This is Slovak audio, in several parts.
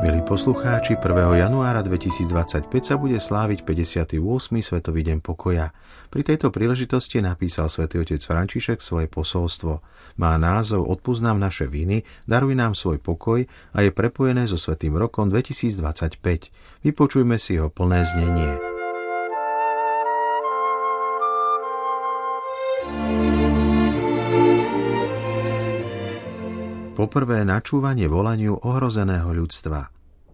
Milí poslucháči, 1. januára 2025 sa bude sláviť 58. Svetový deň pokoja. Pri tejto príležitosti napísal svätý otec František svoje posolstvo. Má názov Odpusť nám naše viny, daruj nám svoj pokoj a je prepojené so Svätým rokom 2025. Vypočujme si ho plné znenie. Poprvé načúvanie volaniu ohrozeného ľudstva.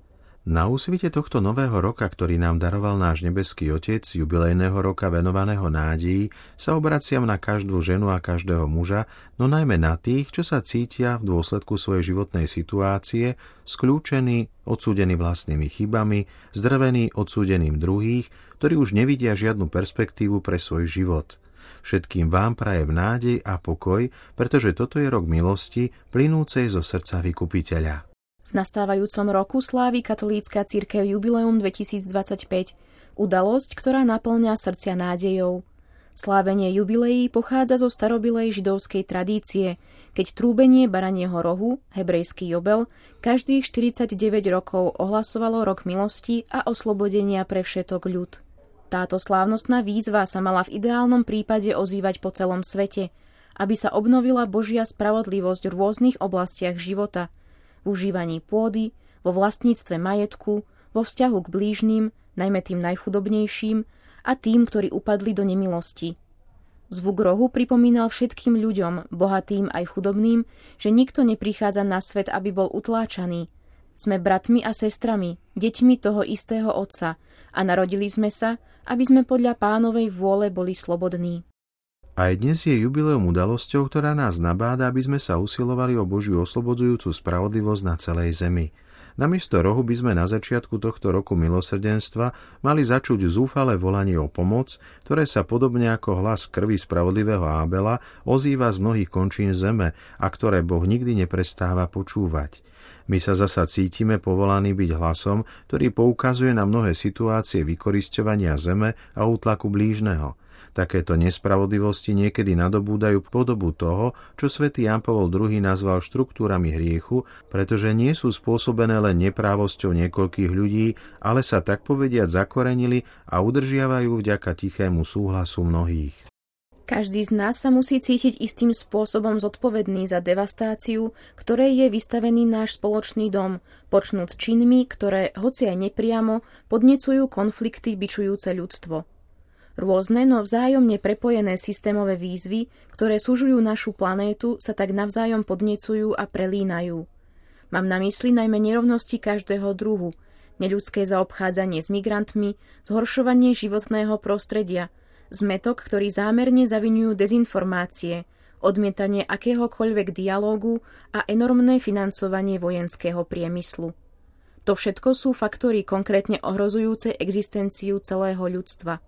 Na úsvite tohto nového roka, ktorý nám daroval náš nebeský Otec, jubilejného roka venovaného nádeji, sa obraciam na každú ženu a každého muža, no najmä na tých, čo sa cítia v dôsledku svojej životnej situácie, skľúčení, odsúdení vlastnými chybami, zdrvení odsúdením druhých, ktorí už nevidia žiadnu perspektívu pre svoj život. Všetkým vám prajem nádej a pokoj, pretože toto je rok milosti, plynúcej zo srdca Vykupiteľa. V nastávajúcom roku slávi katolícka cirkev jubileum 2025, udalosť, ktorá naplňa srdcia nádejou. Slávenie jubileí pochádza zo starobilej židovskej tradície, keď trúbenie baranieho rohu, hebrejský jobel, každých 49 rokov ohlasovalo rok milosti a oslobodenia pre všetok ľud. Táto slávnostná výzva sa mala v ideálnom prípade ozývať po celom svete, aby sa obnovila Božia spravodlivosť v rôznych oblastiach života, v užívaní pôdy, vo vlastníctve majetku, vo vzťahu k blížnym, najmä tým najchudobnejším a tým, ktorí upadli do nemilosti. Zvuk rohu pripomínal všetkým ľuďom, bohatým aj chudobným, že nikto neprichádza na svet, aby bol utláčaný. Sme bratmi a sestrami, deťmi toho istého Otca a narodili sme sa, aby sme podľa Pánovej vôle boli slobodní. Aj dnes je jubileum udalosťou, ktorá nás nabáda, aby sme sa usilovali o Božiu oslobodzujúcu spravodlivosť na celej zemi. Namiesto rohu by sme na začiatku tohto roku milosrdenstva mali začuť zúfale volanie o pomoc, ktoré sa podobne ako hlas krvi spravodlivého Ábela ozýva z mnohých končín zeme a ktoré Boh nikdy neprestáva počúvať. My sa zasa cítime povolaní byť hlasom, ktorý poukazuje na mnohé situácie vykorisťovania zeme a útlaku blížneho. Takéto nespravodlivosti niekedy nadobúdajú podobu toho, čo svätý Ján Pavol II nazval štruktúrami hriechu, pretože nie sú spôsobené len neprávosťou niekoľkých ľudí, ale sa tak povediať zakorenili a udržiavajú vďaka tichému súhlasu mnohých. Každý z nás sa musí cítiť istým spôsobom zodpovedný za devastáciu, ktorej je vystavený náš spoločný dom, počnúc činmi, ktoré, hoci aj nepriamo, podnecujú konflikty bičujúce ľudstvo. Rôzne, no vzájomne prepojené systémové výzvy, ktoré sužujú našu planétu, sa tak navzájom podnecujú a prelínajú. Mám na mysli najmä nerovnosti každého druhu, neľudské zaobchádzanie s migrantmi, zhoršovanie životného prostredia, zmätok, ktorý zámerne zaviňujú dezinformácie, odmietanie akéhokoľvek dialógu a enormné financovanie vojenského priemyslu. To všetko sú faktory konkrétne ohrozujúce existenciu celého ľudstva.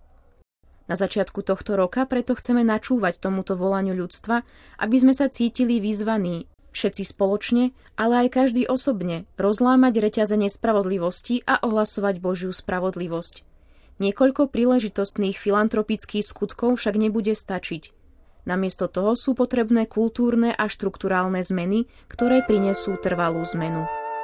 Na začiatku tohto roka preto chceme načúvať tomuto volaniu ľudstva, aby sme sa cítili vyzvaní, všetci spoločne, ale aj každý osobne, rozlámať reťaze nespravodlivosti a ohlasovať Božiu spravodlivosť. Niekoľko príležitostných filantropických skutkov však nebude stačiť. Namiesto toho sú potrebné kultúrne a štrukturálne zmeny, ktoré prinesú trvalú zmenu.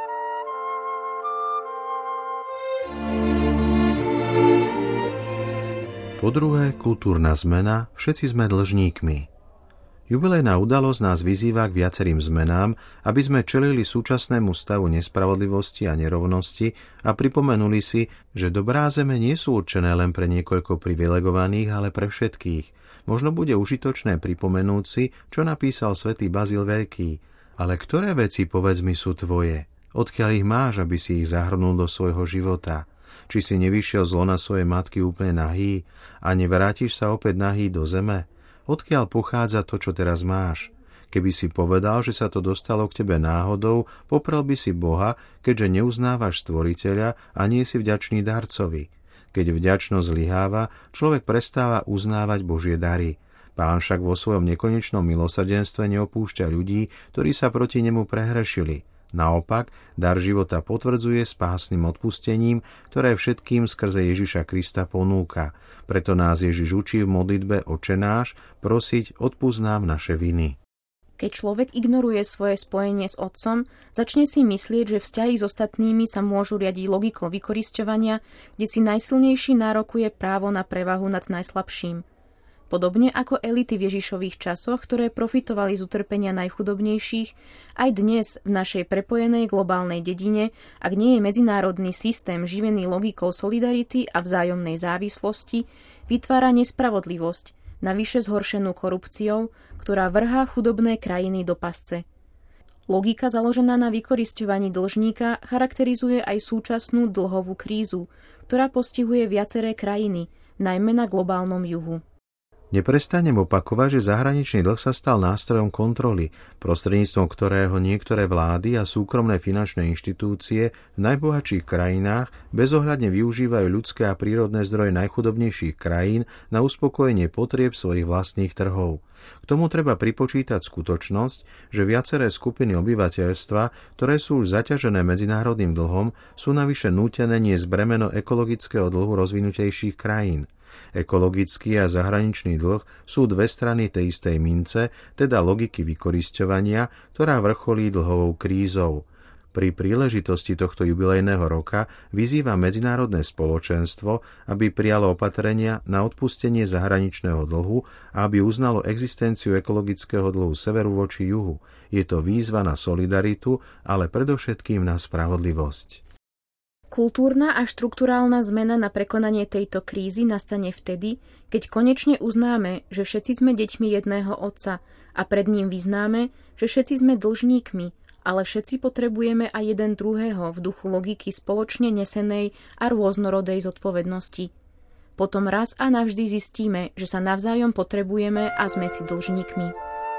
Po druhé, kultúrna zmena, všetci sme dlžníkmi. Jubilejná udalosť nás vyzýva k viacerým zmenám, aby sme čelili súčasnému stavu nespravodlivosti a nerovnosti a pripomenuli si, že dobrá zeme nie sú určené len pre niekoľko privilegovaných, ale pre všetkých. Možno bude užitočné pripomenúť si, čo napísal svätý Bazil Veľký. Ale ktoré veci, povedz mi, sú tvoje? Odkiaľ ich máš, aby si ich zahrnul do svojho života? Či si nevyšiel z lona svojej matky úplne nahý a nevrátiš sa opäť nahý do zeme? Odkiaľ pochádza to, čo teraz máš? Keby si povedal, že sa to dostalo k tebe náhodou, poprel by si Boha, keďže neuznávaš Stvoriteľa a nie si vďačný darcovi. Keď vďačnosť zlyháva, človek prestáva uznávať Božie dary. Pán však vo svojom nekonečnom milosrdenstve neopúšťa ľudí, ktorí sa proti nemu prehrešili. Naopak, dar života potvrdzuje spásnym odpustením, ktoré všetkým skrze Ježiša Krista ponúka. Preto nás Ježiš učí v modlitbe Otče náš prosiť: odpusť nám naše viny. Keď človek ignoruje svoje spojenie s Otcom, začne si myslieť, že vzťahy s ostatnými sa môžu riadiť logikou vykorisťovania, kde si najsilnejší nárokuje právo na prevahu nad najslabším. Podobne ako elity v Ježišových časoch, ktoré profitovali z utrpenia najchudobnejších, aj dnes v našej prepojenej globálnej dedine, ak nie je medzinárodný systém živený logikou solidarity a vzájomnej závislosti, vytvára nespravodlivosť, navyše zhoršenú korupciou, ktorá vrhá chudobné krajiny do pasce. Logika založená na vykorisťovaní dlžníka charakterizuje aj súčasnú dlhovú krízu, ktorá postihuje viaceré krajiny, najmä na globálnom juhu. Neprestanem opakovať, že zahraničný dlh sa stal nástrojom kontroly, prostredníctvom ktorého niektoré vlády a súkromné finančné inštitúcie v najbohatších krajinách bezohľadne využívajú ľudské a prírodné zdroje najchudobnejších krajín na uspokojenie potrieb svojich vlastných trhov. K tomu treba pripočítať skutočnosť, že viaceré skupiny obyvateľstva, ktoré sú už zaťažené medzinárodným dlhom, sú navyše nútené niesť bremeno ekologického dlhu rozvinutejších krajín. Ekologický a zahraničný dlh sú dve strany tej istej mince, teda logiky vykorisťovania, ktorá vrcholí dlhovou krízou. Pri príležitosti tohto jubilejného roka vyzýva medzinárodné spoločenstvo, aby prijalo opatrenia na odpustenie zahraničného dlhu a aby uznalo existenciu ekologického dlhu severu voči juhu. Je to výzva na solidaritu, ale predovšetkým na spravodlivosť. Kultúrna a štrukturálna zmena na prekonanie tejto krízy nastane vtedy, keď konečne uznáme, že všetci sme deťmi jedného Otca a pred ním vyznáme, že všetci sme dlžníkmi, ale všetci potrebujeme aj jeden druhého v duchu logiky spoločne nesenej a rôznorodej zodpovednosti. Potom raz a navždy zistíme, že sa navzájom potrebujeme a sme si dlžníkmi.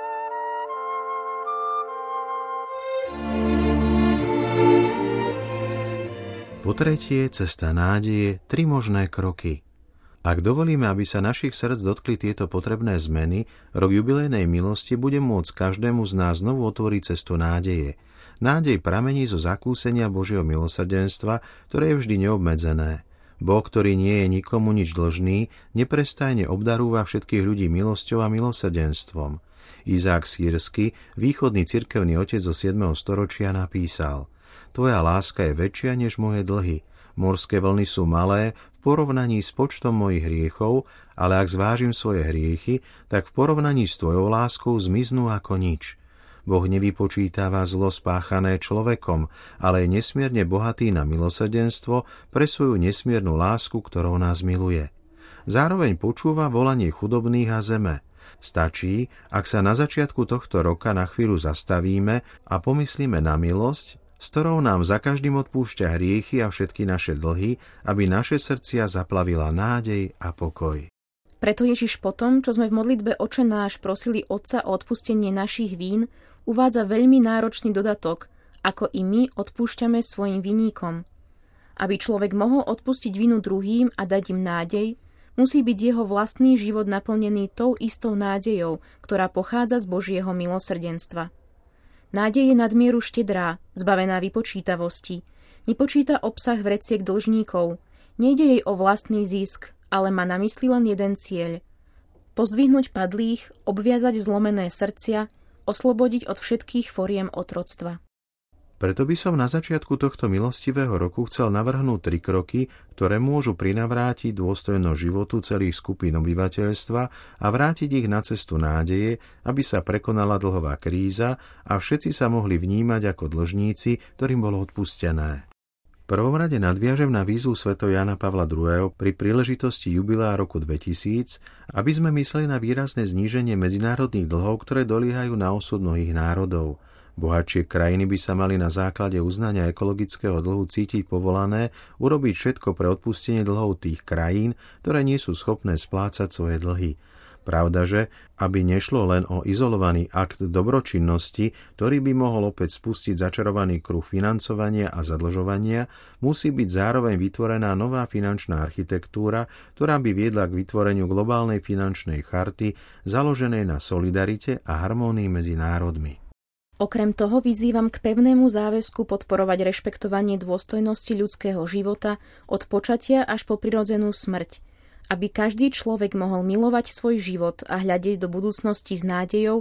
Po tretie, cesta nádeje, 3 možné kroky. Ak dovolíme, aby sa našich srdc dotkli tieto potrebné zmeny, rok jubilejnej milosti bude môcť každému z nás znovu otvoriť cestu nádeje. Nádej pramení zo zakúsenia Božieho milosrdenstva, ktoré je vždy neobmedzené. Boh, ktorý nie je nikomu nič dlžný, neprestajne obdarúva všetkých ľudí milosťou a milosrdenstvom. Izák Sýrsky, východný cirkevný otec zo 7. storočia, napísal: Tvoja láska je väčšia než moje dlhy. Morské vlny sú malé v porovnaní s počtom mojich hriechov, ale ak zvážim svoje hriechy, tak v porovnaní s tvojou láskou zmiznú ako nič. Boh nevypočítava zlo spáchané človekom, ale je nesmierne bohatý na milosrdenstvo pre svoju nesmiernu lásku, ktorou nás miluje. Zároveň počúva volanie chudobných a zeme. Stačí, ak sa na začiatku tohto roka na chvíľu zastavíme a pomyslíme na milosť, s ktorou nám za každým odpúšťa hriechy a všetky naše dlhy, aby naše srdcia zaplavila nádej a pokoj. Preto Ježiš potom, čo sme v modlitbe Oče náš prosili Otca o odpustenie našich vín, uvádza veľmi náročný dodatok, ako i my odpúšťame svojim vinníkom. Aby človek mohol odpustiť vinu druhým a dať im nádej, musí byť jeho vlastný život naplnený tou istou nádejou, ktorá pochádza z Božieho milosrdenstva. Nádej je nadmieru štedrá, zbavená vypočítavosti. Nepočíta obsah vreciek dlžníkov. Nejde jej o vlastný zisk, ale má na mysli len jeden cieľ. Pozdvihnúť padlých, obviazať zlomené srdcia, oslobodiť od všetkých foriem otroctva. Preto by som na začiatku tohto milostivého roku chcel navrhnúť 3 kroky, ktoré môžu prinavrátiť dôstojnosť životu celých skupín obyvateľstva a vrátiť ich na cestu nádeje, aby sa prekonala dlhová kríza a všetci sa mohli vnímať ako dlžníci, ktorým bolo odpustené. V prvom rade nadviažem na výzvu svätého Jána Pavla II. Pri príležitosti jubilea roku 2000, aby sme mysleli na výrazné zníženie medzinárodných dlhov, ktoré doliehajú na osud mnohých národov. Bohatšie krajiny by sa mali na základe uznania ekologického dlhu cítiť povolané urobiť všetko pre odpustenie dlhov tých krajín, ktoré nie sú schopné splácať svoje dlhy. Pravdaže, aby nešlo len o izolovaný akt dobročinnosti, ktorý by mohol opäť spustiť začarovaný kruh financovania a zadlžovania, musí byť zároveň vytvorená nová finančná architektúra, ktorá by viedla k vytvoreniu globálnej finančnej charty založenej na solidarite a harmónii medzi národmi. Okrem toho vyzývam k pevnému záväzku podporovať rešpektovanie dôstojnosti ľudského života od počatia až po prirodzenú smrť, aby každý človek mohol milovať svoj život a hľadieť do budúcnosti s nádejou,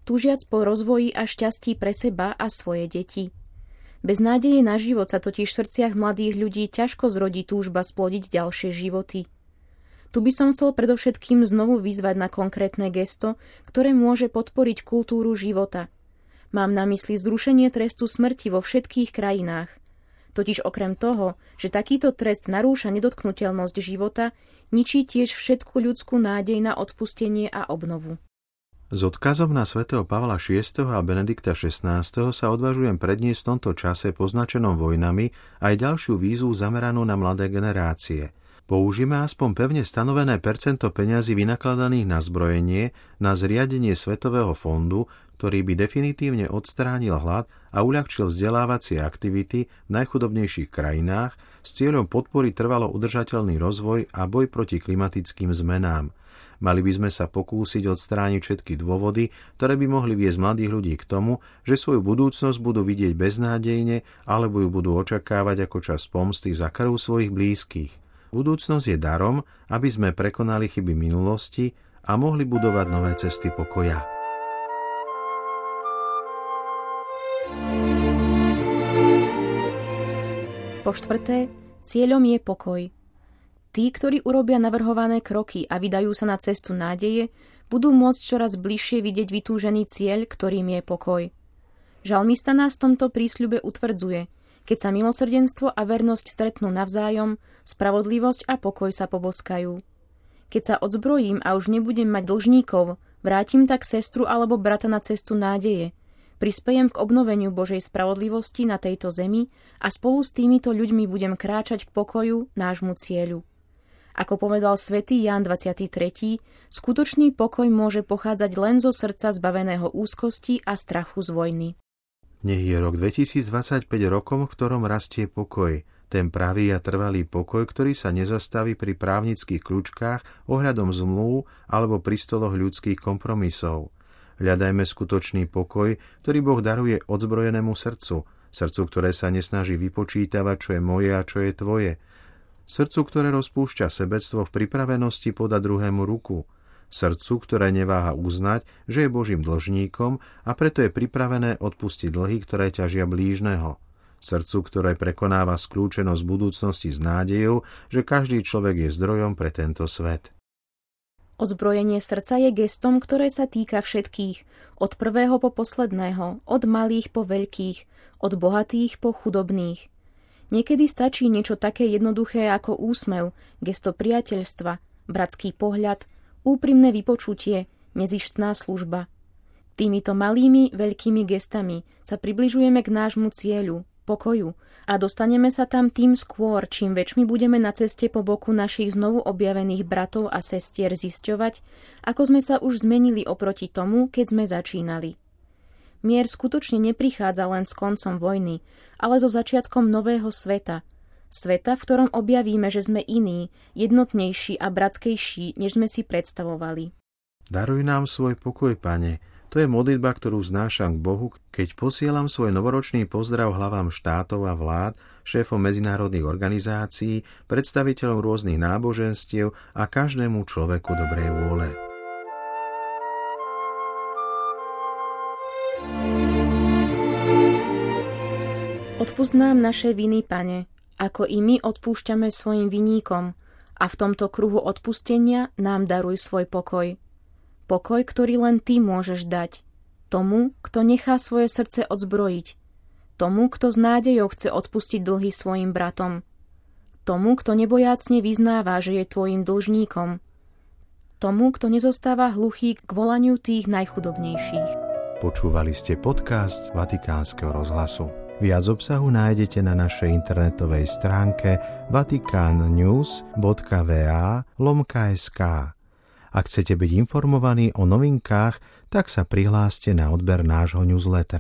túžiac po rozvoji a šťastí pre seba a svoje deti. Bez nádeje na život sa totiž v srdciach mladých ľudí ťažko zrodí túžba splodiť ďalšie životy. Tu by som chcel predovšetkým znovu vyzvať na konkrétne gesto, ktoré môže podporiť kultúru života. Mám na mysli zrušenie trestu smrti vo všetkých krajinách. Totiž okrem toho, že takýto trest narúša nedotknuteľnosť života, ničí tiež všetku ľudskú nádej na odpustenie a obnovu. S odkazom na svätého Pavla VI. A Benedikta XVI. Sa odvažujem predniesť v tomto čase poznačenom vojnami aj ďalšiu výzvu zameranú na mladé generácie. Použíme aspoň pevne stanovené percento peňazí vynakladaných na zbrojenie na zriadenie Svetového fondu, ktorý by definitívne odstránil hlad a uľahčil vzdelávacie aktivity v najchudobnejších krajinách s cieľom podporiť trvalo udržateľný rozvoj a boj proti klimatickým zmenám. Mali by sme sa pokúsiť odstrániť všetky dôvody, ktoré by mohli viesť mladých ľudí k tomu, že svoju budúcnosť budú vidieť beznádejne alebo ju budú očakávať ako čas pomsty za krv svojich blízkych. Budúcnosť je darom, aby sme prekonali chyby minulosti a mohli budovať nové cesty pokoja. Po štvrté, cieľom je pokoj. Tí, ktorí urobia navrhované kroky a vydajú sa na cestu nádeje, budú môcť čoraz bližšie vidieť vytúžený cieľ, ktorým je pokoj. Žalmista nás v tomto prísľube utvrdzuje: keď sa milosrdenstvo a vernosť stretnú navzájom, spravodlivosť a pokoj sa poboskajú. Keď sa odzbrojím a už nebudem mať dlžníkov, vrátim tak sestru alebo brata na cestu nádeje. Prispejem k obnoveniu Božej spravodlivosti na tejto zemi a spolu s týmito ľuďmi budem kráčať k pokoju, nášmu cieľu. Ako povedal svätý Ján 23., skutočný pokoj môže pochádzať len zo srdca zbaveného úzkosti a strachu z vojny. Nech je rok 2025 rokom, v ktorom rastie pokoj. Ten pravý a trvalý pokoj, ktorý sa nezastaví pri právnických kľúčkách ohľadom zmluv alebo pri stoloch ľudských kompromisov. Hľadajme skutočný pokoj, ktorý Boh daruje odzbrojenému srdcu, ktoré sa nesnaží vypočítavať, čo je moje a čo je tvoje. Srdcu, ktoré rozpúšťa sebectvo v pripravenosti podať druhému ruku. Srdcu, ktoré neváha uznať, že je Božím dlžníkom a preto je pripravené odpustiť dlhy, ktoré ťažia blížneho. Srdcu, ktoré prekonáva skľúčenosť budúcnosti s nádejou, že každý človek je zdrojom pre tento svet. Odzbrojenie srdca je gestom, ktoré sa týka všetkých, od prvého po posledného, od malých po veľkých, od bohatých po chudobných. Niekedy stačí niečo také jednoduché ako úsmev, gesto priateľstva, bratský pohľad, úprimné vypočutie, nezištná služba. Týmito malými, veľkými gestami sa približujeme k nášmu cieľu, pokoju, a dostaneme sa tam tým skôr, čím väčšmi budeme na ceste po boku našich znovu objavených bratov a sestier zisťovať, ako sme sa už zmenili oproti tomu, keď sme začínali. Mier skutočne neprichádza len s koncom vojny, ale so začiatkom nového sveta. Sveta, v ktorom objavíme, že sme iní, jednotnejší a bratskejší, než sme si predstavovali. Daruj nám svoj pokoj, Pane. To je modlitba, ktorú vznášam k Bohu, keď posielam svoj novoročný pozdrav hlavám štátov a vlád, šéfom medzinárodných organizácií, predstaviteľom rôznych náboženstiev a každému človeku dobrej vôle. Odpusť nám naše viny, Pane, ako i my odpúšťame svojim viníkom, a v tomto kruhu odpustenia nám daruj svoj pokoj. Pokoj, ktorý len Ty môžeš dať. Tomu, kto nechá svoje srdce odzbrojiť. Tomu, kto s nádejou chce odpustiť dlhy svojim bratom. Tomu, kto nebojácne vyznáva, že je tvojim dlžníkom. Tomu, kto nezostáva hluchý k volaniu tých najchudobnejších. Počúvali ste podcast Vatikánskeho rozhlasu. Viac obsahu nájdete na našej internetovej stránke vaticannews.va/sk. Ak chcete byť informovaní o novinkách, tak sa prihláste na odber nášho newslettera.